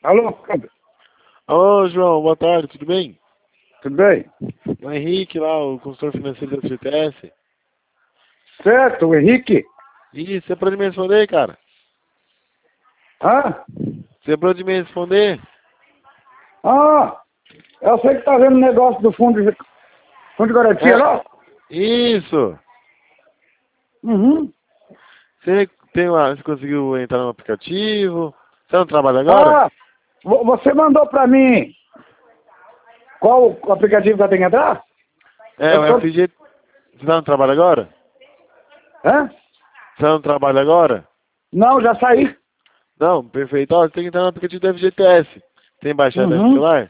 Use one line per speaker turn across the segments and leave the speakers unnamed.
Alô, Câmbio?
Ô, João, boa tarde, tudo bem?
Tudo bem?
O Henrique lá, o consultor financeiro da FGTS.
Certo, o Henrique?
Ih, você pode me responder, cara?
Hã?
Você pode me responder?
Ah, eu sei que tá vendo o negócio do fundo de garantia
É,
lá?
isso!
Uhum.
Você conseguiu entrar no aplicativo? Você não trabalha agora?
Ah, você mandou pra mim qual o aplicativo que eu tenho que entrar?
É,
Eu
o
tô...
FG... Você tá no trabalho agora?
Hã?
Você tá no trabalho agora?
Não, já saí.
Não, perfeito. Ó, você tem que entrar no aplicativo do FGTS. Tem baixado aí no
Uhum.
celular?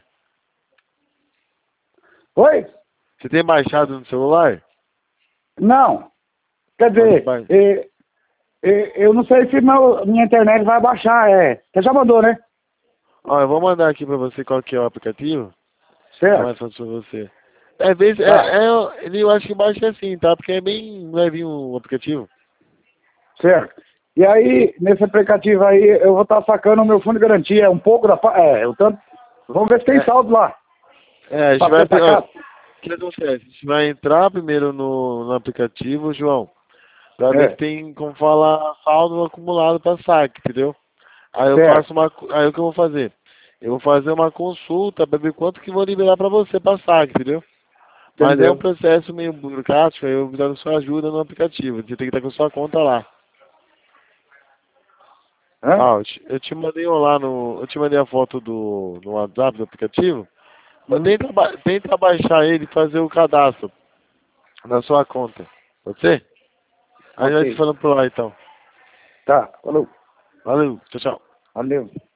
Oi?
Você tem baixado no celular?
Não. Quer
Pode
dizer,
baixar.
eu não sei se minha internet vai baixar, é. Você já mandou, né?
Ó, eu vou mandar aqui pra você qual que é o aplicativo. Fica mais
Certo.
fácil pra você. É, vez,
Tá,
eu acho que baixa assim, tá? Porque é bem levinho o aplicativo.
certo. E aí, nesse aplicativo aí, eu vou estar sacando o meu fundo de garantia, um pouco da... o tanto... Vamos ver se tem
É,
saldo lá.
a gente
Pra
vai.
ser
Ó,
sacado.
o que acontece? A gente vai entrar primeiro no aplicativo, João, pra ver se
É,
tem como falar saldo acumulado pra saque, entendeu? Aí eu
certo.
faço uma. Aí o que eu vou fazer? Eu vou fazer uma consulta pra ver quanto que vou liberar pra você pra saque, entendeu? Mas é um
Entendeu?
processo meio burocrático, aí eu vou precisar da sua ajuda no aplicativo. Você tem que estar com sua conta lá.
Hã?
Ah, eu te mandei um lá no. Eu te mandei a foto no WhatsApp do aplicativo.
Hum,
Tenta baixar ele e fazer o cadastro na sua conta. Pode ser? A gente vai te
ok.
falando por lá então.
Tá, falou.
Valeu, tchau, tchau.
Valeu.